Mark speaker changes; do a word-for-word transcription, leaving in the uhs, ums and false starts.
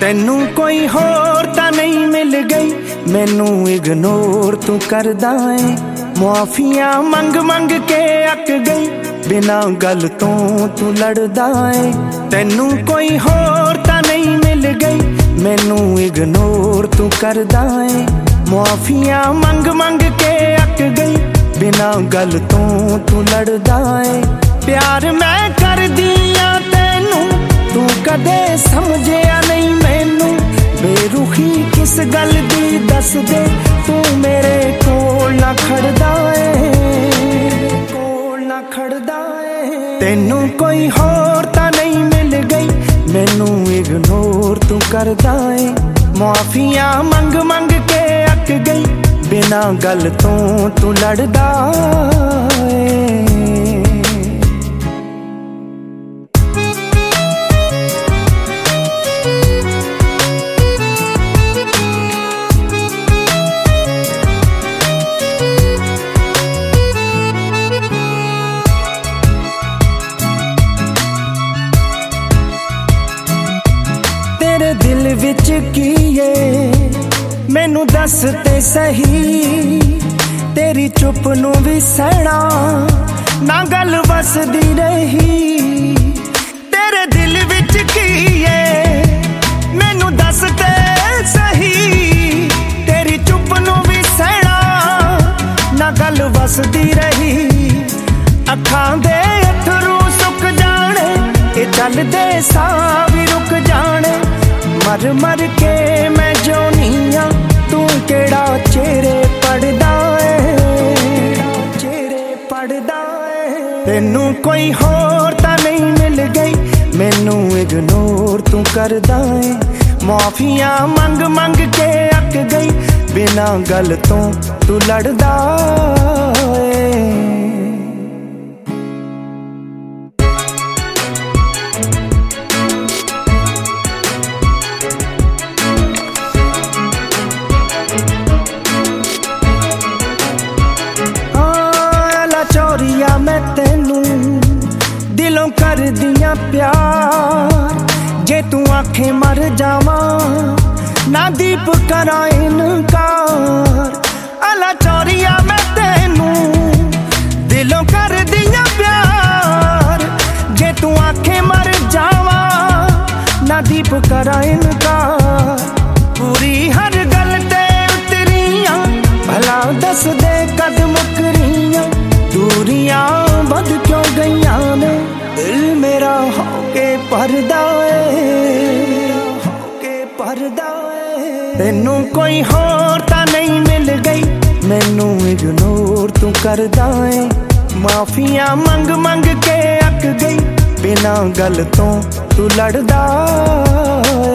Speaker 1: ਤੈਨੂੰ ਕੋਈ ਹੋਰ ਤਾਂ ਨਹੀਂ ਮਿਲ ਗਈ, ਮੈਨੂੰ ਇਗਨੋਰ ਤੂੰ ਕਰਦਾ ਏ। ਮੁਆਫੀਆਂ ਮੰਗ ਮੰਗ ਕੇ ਅੱਕ ਗਈ, ਬਿਨਾਂ ਗੱਲ ਤੋਂ ਤੂੰ ਲੜਦਾ ਏ। ਤੈਨੂੰ ਕੋਈ ਹੋਰ ਤਾਂ ਨਹੀਂ ਮਿਲ ਗਈ, ਮੈਨੂੰ ਇਗਨੋਰ ਤੂੰ ਕਰਦਾ ਏ। ਮੁਆਫੀਆਂ ਮੰਗ ਮੰਗ ਕੇ ਅੱਕ ਗਈ, ਬਿਨਾਂ ਗੱਲ ਤੋਂ ਤੂੰ ਲੜਦਾ ਏ। ਪਿਆਰ ਮੈਂ ਕਰਦੀ ਆਂ ਤੈਨੂੰ, ਤੂੰ ਕਦੇ ਸਮਝਿਆ ਨਹੀਂ ਮੈਨੂੰ। ਬੇਰੁਖੀ ਕਿਸ ਗੱਲ ਦੀ ਦੱਸ ਦੇ, ਤੂੰ ਮੇਰੇ ਕੋਲ ਨਾ ਖੜਦਾ ਏ, ਕੋਲ ਨਾ ਖੜਦਾ ਏ। ਤੈਨੂੰ ਕੋਈ ਹੋਰ ਤਾਂ ਨਹੀਂ ਮਿਲ ਗਈ, ਮੈਨੂੰ ਇਗਨੋਰ ਤੂੰ ਕਰਦਾ ਏ। ਮੁਆਫੀਆਂ ਮੰਗ ਮੰਗ ਕੇ ਅੱਕ ਗਈ, ਬਿਨਾਂ ਗੱਲ ਤੋਂ ਤੂੰ ਲੜਦਾ ਏ। ਤੇਰੇ ਦਿਲ ਵਿੱਚ ਕੀ ਏ ਮੈਨੂੰ ਦੱਸ ਤੇ ਸਹੀ, ਤੇਰੀ ਚੁੱਪ ਨੂੰ ਵੀ ਸਹਿਣਾ ਨਾ ਗੱਲ ਵਸਦੀ ਰਹੀ। ਤੇਰੇ ਦਿਲ ਵਿੱਚ ਕੀ ਏ ਮੈਨੂੰ ਦੱਸ ਤੇ ਸਹੀ, ਤੇਰੀ ਚੁੱਪ ਨੂੰ ਵੀ ਸਹਿਣਾ ਨਾ ਗੱਲ ਵਸਦੀ ਰਹੀ। ਅੱਖਾਂ ਦੇ ਅੱਥਰੂ ਸੁੱਕ ਜਾਣੇ, ਇਹ ਚੱਲਦੇ ਸਾਹ ਵੀ ਰੁਕ ਜਾਣੇ। ਮਰ ਮਰ ਕੇ ਮੈਂ ਜਿਉਣੀ ਆਂ, ਤੂੰ ਕਿਹੜਾ ਚਿਹਰੇ ਪੜਦਾ ਏ, ਚਿਹਰੇ ਪੜਦਾ ਏ। ਤੈਨੂੰ ਕੋਈ ਹੋਰ ਤਾਂ ਨਹੀਂ ਮਿਲ ਗਈ, ਮੈਨੂੰ ਇਗਨੋਰ ਤੂੰ ਕਰਦਾ ਏ। ਮੁਆਫੀਆਂ ਮੰਗ ਮੰਗ ਕੇ ਅੱਕ ਗਈ, ਬਿਨਾਂ ਗੱਲ ਤੋਂ ਤੂੰ ਲੜਦਾ ਏ। ਚੋਰੀਆ ਮੈਂ ਤੈਨੂੰ ਦਿਲੋਂ ਕਰਦੀਆਂ ਪਿਆਰ, ਜੇ ਤੂੰ ਆਖੇ ਮਰ ਜਾਵਾਂ ਨਾ ਦੀਪ ਕਰਾਂ ਇਨਕਾਰ। ਅਲਾ ਚੋਰੀਆ ਮੈਂ ਤੈਨੂੰ ਦਿਲੋਂ ਕਰਦੀਆਂ ਪਿਆਰ, ਜੇ ਤੂੰ ਆਖੇ ਮਰ ਜਾਵਾਂ ਨਾ ਦੀਪ ਕਰਾਂ ਇਨਕਾਰ। ਪੂਰੀ ਹਰ ਗੱਲ ਤੇ ਉਤਰੀਆਂ, ਭਲਾ ਦੱਸ ਦੇ ਕਦ ਮੁਕਰੀਆਂ। ਦੂਰੀਆਂ ਵੱਧ ਕਿਉਂ ਗਈਆਂ ਨੇ, ਦਿਲ ਮੇਰਾ ਹੋ ਕੇ ਭਰਦਾ ਏ, ਹੋ ਕੇ ਭਰਦਾ ਏ। ਤੈਨੂੰ ਕੋਈ ਹੋਰ ਤਾਂ ਨਹੀਂ ਮਿਲ ਗਈ, ਮੈਨੂੰ ਇਗਨੋਰ ਤੂੰ ਕਰਦਾ ਏ। ਮਾਫੀਆਂ ਮੰਗ ਮੰਗ ਕੇ ਅੱਕ ਗਈ, ਬਿਨਾਂ ਗੱਲ ਤੋਂ ਤੂੰ ਲੜਦਾ ਏ।